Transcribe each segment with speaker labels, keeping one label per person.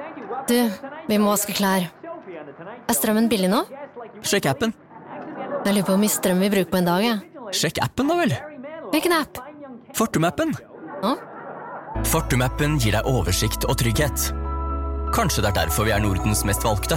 Speaker 1: Du, vi må vaske klær. Strømmen billig nå?
Speaker 2: Sjekk appen.
Speaker 1: Jeg lurer på hvor mye strøm vi bruker på en dag,
Speaker 2: Sjekk appen da vel.
Speaker 1: Hvilken app?
Speaker 2: Fortum-appen.
Speaker 1: Hå?
Speaker 2: Fortum-appen gir deg oversikt og trygghet. Kanskje det derfor vi Nordens mest valgte.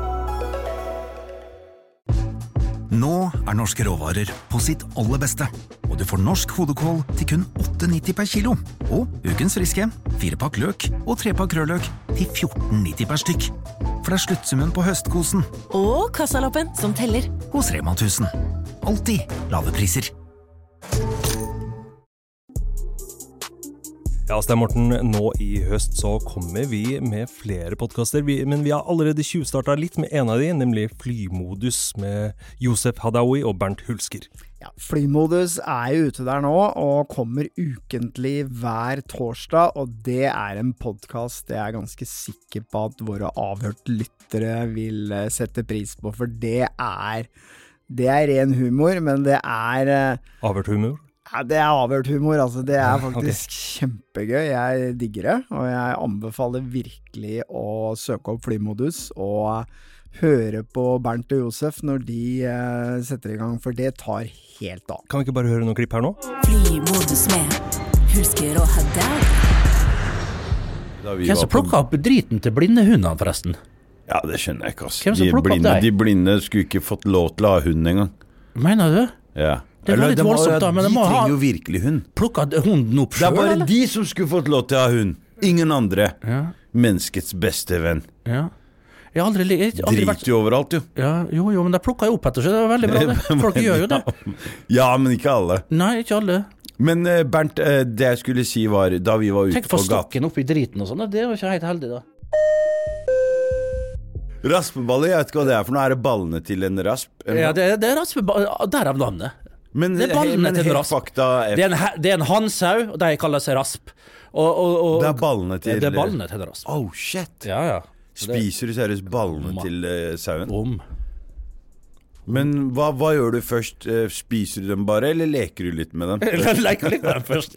Speaker 3: Nå norske råvarer på sitt aller beste, og du får norsk hodekål til kun 8,90 per kilo. Og ukens friske, 4-pakk løk og 3-pakk rødløk til 14,90 per stykk. For det sluttsummen på høstkosen.
Speaker 1: Og kassalappen som teller.
Speaker 3: Hos Rema 1000. Alltid lave priser.
Speaker 4: Ja, stemmer Morten. Nå i høst så kommer vi med flere podcaster, men vi har allerede tjuvstartet litt med en av de, nemlig Flymodus med Josef Hadaoui og Bernt Hulsker.
Speaker 5: Ja, Flymodus jo ute der nå og kommer ukentlig hver torsdag, og det en podcast jeg ganske sikker på at våre avhørt lyttere vil sette pris på, for det ren humor, men det
Speaker 4: Avhørt humor?
Speaker 5: Ja, det avhørt humor, altså det faktisk kjempegøy, jeg digger det, og jeg anbefaler virkelig å søke opp Flymodus og høre på Bernt og Josef når de setter i gang, for det tar helt av.
Speaker 4: Kan vi ikke bare høre noen klipp her nå?
Speaker 6: Flymodus med Hulsker og Hadaoui.
Speaker 7: Hvem som plukket opp driten til blinde hundene forresten?
Speaker 8: Ja, det skjønner jeg ikke, ass.
Speaker 7: Hvem som plukket opp deg?
Speaker 8: De blinde skulle ikke fått lov til å ha hund en gang.
Speaker 7: Mener du?
Speaker 8: Ja.
Speaker 7: Det var litt voldsomt da, men
Speaker 8: de trenger jo virkelig hund.
Speaker 7: Plukket hunden opp selv,
Speaker 8: Det bare
Speaker 7: eller?
Speaker 8: de som skulle fått lov til å ha hund. Ingen andre.
Speaker 7: Ja.
Speaker 8: Menneskets beste venn.
Speaker 7: Ja. Jeg har aldri
Speaker 8: Driter jo overalt, jo.
Speaker 7: Ja, jo, men de plukket jo opp etter seg, det var veldig bra det. Folk gjør jo det.
Speaker 8: Ja, men ikke alle.
Speaker 7: Nei, ikke alle.
Speaker 8: Men Bernt, det jeg skulle si var, da vi var ute
Speaker 7: Tenk
Speaker 8: på
Speaker 7: for stokken opp i driten og sånn, det var ikke helt heldig da.
Speaker 8: Raspeballer, jeg vet ikke hva det for noe. Det ballene til en rasp?
Speaker 7: Ja, det raspeballer, der navnet.
Speaker 8: Men
Speaker 7: det ballene til en rasp.
Speaker 8: Fakta
Speaker 7: det en hansau, og de kaller seg rasp. Og
Speaker 8: det ballene til...
Speaker 7: Det ballene til en rasp.
Speaker 8: Oh, shit.
Speaker 7: Ja.
Speaker 8: Spiser du seriøst ballene til sauen? Men hva gjør du først? Spiser du dem bare, eller leker du litt med dem?
Speaker 7: Leker litt med dem først.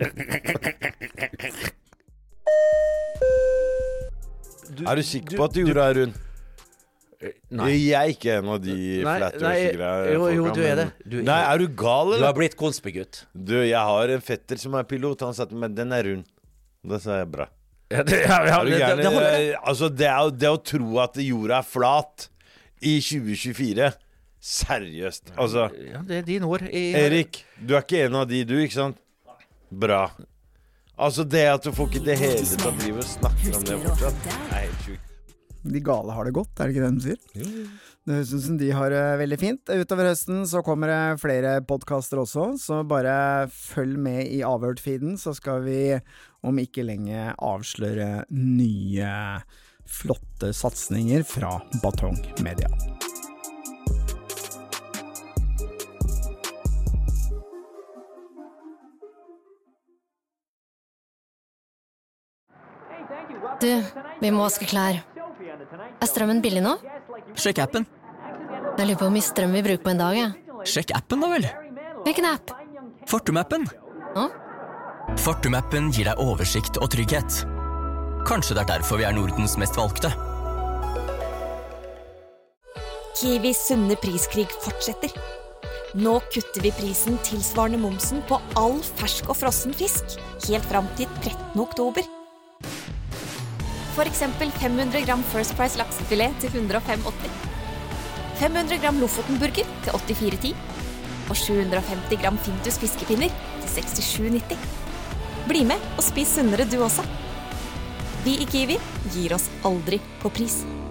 Speaker 8: Du sikker på at du gjorde det, Rune? Nei. Jeg ikke en av de flat-earth-greier.
Speaker 7: Jo, du det.
Speaker 8: Nei, du gal, eller?
Speaker 7: Du har blitt konspigutt.
Speaker 8: Du, jeg har en fetter som pilot. Han sa til meg, den rund. Da sa jeg bra. Altså, det å tro at jorda flat i 2024. Seriøst. Altså,
Speaker 7: ja, det dine ord.
Speaker 8: Erik, du ikke en av de, du, ikke sant? Bra. Altså, det at du får ikke det hele til å drive og snakke om det fortsatt, helt sjukt.
Speaker 5: De gale har det godt, det ikke det de sier? Det høres ut som de har det veldig fint. Utover høsten så kommer det flere podcaster også, så bare følg med i avhørt-feeden, så skal vi om ikke lenge avsløre nye flotte satsninger fra Batong Media.
Speaker 1: Du, vi må vaske klær. Strømmen billig nå?
Speaker 2: Sjekk appen.
Speaker 1: Jeg lurer på hvor mye strøm vi bruker på en dag,
Speaker 2: Sjekk appen da vel.
Speaker 1: Hvilken app?
Speaker 2: Fortum-appen.
Speaker 1: Hå?
Speaker 2: Fortum-appen gir deg oversikt og trygghet. Kanskje det derfor vi Nordens mest valgte.
Speaker 6: Kiwis sunne priskrig fortsetter. Nå kutter vi prisen tilsvarende momsen på all fersk og frossen fisk, helt fram til 13. oktober. For eksempel 500 gram First Price laksefilet til 105,80. 500 gram Lofotenburger til 84,10. Og 750 gram Fintus fiskepinner til 67,90. Bli med og spis sunnere du også. Vi i Kiwi gir oss aldri på pris.